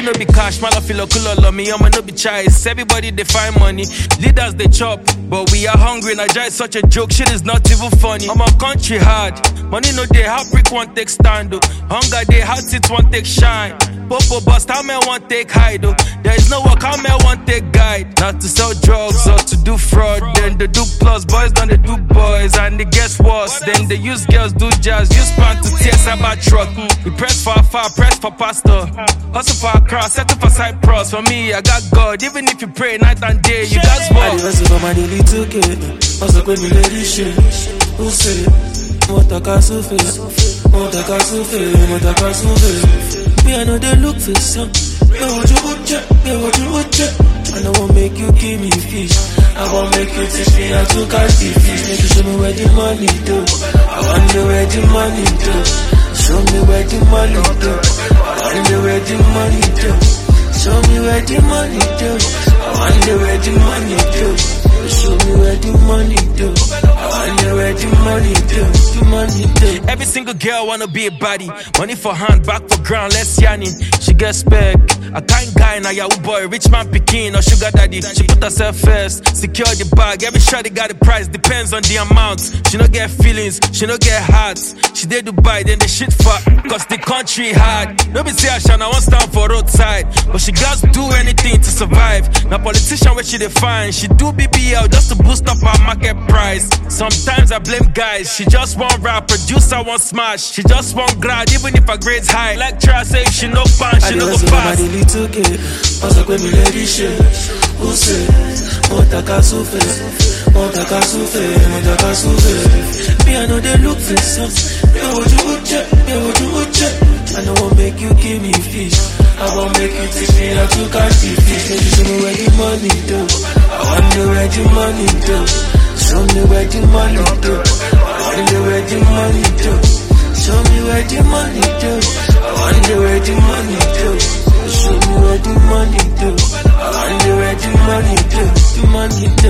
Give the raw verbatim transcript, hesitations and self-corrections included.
no be cash, man, I feel a cool love me, I'ma no be choice. Everybody they find money, leaders they chop, but we are hungry. Nigeria is such a joke, shit is not even funny. I'm a country hard, money no day, how brick one take stand though. Hunger day, how sit one take shine. Popo bust, how man one take hide though. There is no work, how man one take guide. Not to sell drugs or to do fraud, then they do plus, boys done they do boys, and they guess worse. Then they use girls, do jazz, use pan to tears about truck. We press for far, press for pastor. Hustle for a cross, settle for Cyprus. For me, I got God, even if you pray night and day, you got more. I hustle for my daily ticket, hustle with me lady shit. Who say, what I got so face, what I got so face, what I got so face. Me, I know they look for some. Yeah, what you would check, yeah, what you would check. I know won't make you give me fish. I won't make you teach me how to catch the fish. Make you show me where the money do. I wonder where the money do. Show me where the money do. I wonder where the money do. Show me where the money do. I wonder where the money do. Show me where the money do. I wonder where the money do. The money do. Every single girl wanna be a body. Money for hand, back for ground, less yanning. She get spec. A kind guy, now yahoo boy, rich man picking or sugar daddy. She put herself first, secure the bag. Every shot got the price, depends on the amount. She no get feelings, she no get hearts. She did Dubai, then the shit fuck, cause the country hard. Nobody say I shall not want stand for roadside, but she got to do anything to survive. Now politician where she define, she do B B L just to boost up her market price. Sometimes I blame guys, she just want rap, producer want smash. She just want grad, even if her grades high. Lecturer say she no pan, she no go pass. Took it, hustle with me lady shit. Who say, what I got so face, what I got so face, what I got so face. Me, I know they look for some. Yeah, what you would check, yeah, what you would check. I know won't make you give me fish. I won't make you teach me how to catch the fish. Make you show me where the money do. I wonder where the money do. Show me where the money do. I wonder where the money do. Show me where the money do. I wonder where the money do. Show me where the money do. I wonder where the money do. The money do.